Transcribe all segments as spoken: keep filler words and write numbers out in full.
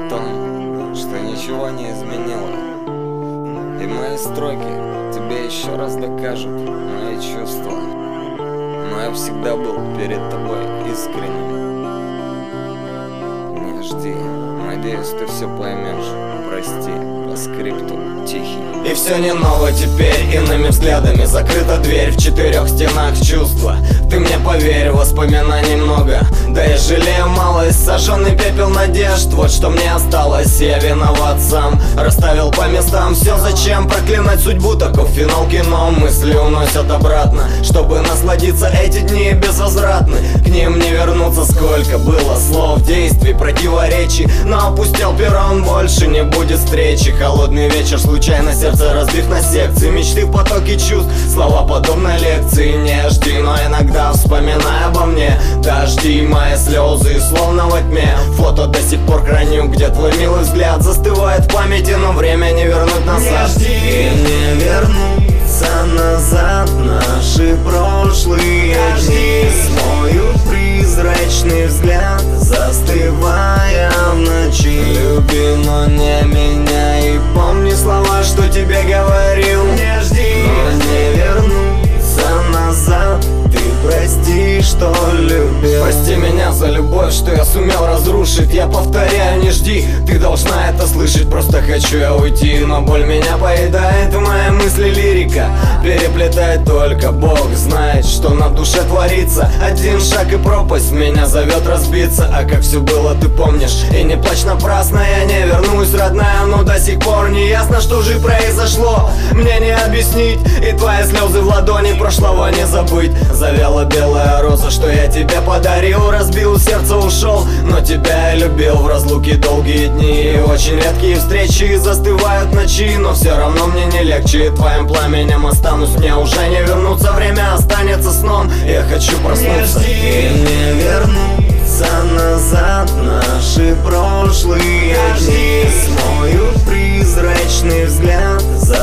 том, что ничего не изменило. И мои строки тебе еще раз докажут мои чувства. Но я всегда был перед тобой искренним. Не жди, надеюсь, ты все поймешь. Прости, по скрипту тихий. И все не ново теперь, иными взглядами закрыта дверь. В четырех стенах чувства, ты мне поверь, воспоминаний много. Да я жалею малость, сожженный пепел надежд. Вот что мне осталось, я виноват сам. Расставил по местам все, зачем проклинать судьбу. Таков финал кино, мысли уносят обратно. Чтобы насладиться, эти дни безвозвратны. К ним не вернуться, сколько было слов, действий, противоречий. Но опустил перрон, больше не будет встречи. Холодный вечер, случайно сердце разбив на секции. Мечты в потоке чувств, слова подобной лекции. Не жди, но иногда вспоминай обо мне. Дожди, мои слезы, словно во тьме. Фото до сих пор храню, где твой милый взгляд застывает в памяти, но время не вернуть назад. Не жди, и не вернуться назад наши прошлые дни. Смою призрачный взгляд, застывая в ночи. Люби, но не меня, и помни слова, что тебе говорил. Не жди, но не вернуться назад. Ты прости, что любил. Прости меня за любовь, что я сумел разрушить. Я повторяю, не жди, ты должна это слышать. Просто хочу я уйти, но боль меня поедает. В мои мысли лирика переплетает, только Бог знает, что на душе творится. Один шаг и пропасть меня зовет разбиться. А как все было, ты помнишь, и не плачь напрасно. Я не вернусь, родная, но до сих пор не ясно, что же произошло. Мне не объяснить, и твои слезы в ладони прошлого не забыть. Завяла белая роза, что я тебе подарил. Разбил сердце, ушел, но тебя я любил. В разлуке долгие дни и очень редкие встречи застывают ночи, но все равно мне не легче. Твоим пламенем останусь, мне уже не вернуться. Время останется сном, я хочу проснуться. И не вернуться назад наши прошлые дни. Смою призрачный взгляд,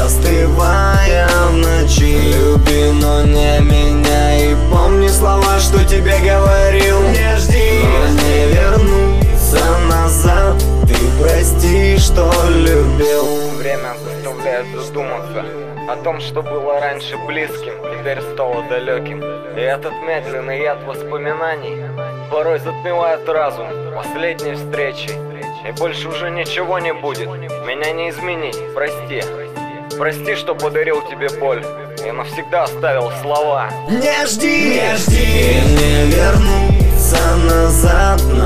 застывая в ночи. Люби, но не меня, и помни слова, что тебе говорил. не жди, но не вернуться назад. Ты прости, что любил. Время заставляет задуматься о том, что было раньше близким, теперь стало далеким. И этот медленный яд воспоминаний порой затмевает разум последней встречи. И больше уже ничего не будет, меня не изменить, прости. Прости, что подарил тебе боль и навсегда оставил слова. Не жди, не жди, и не вернуться назад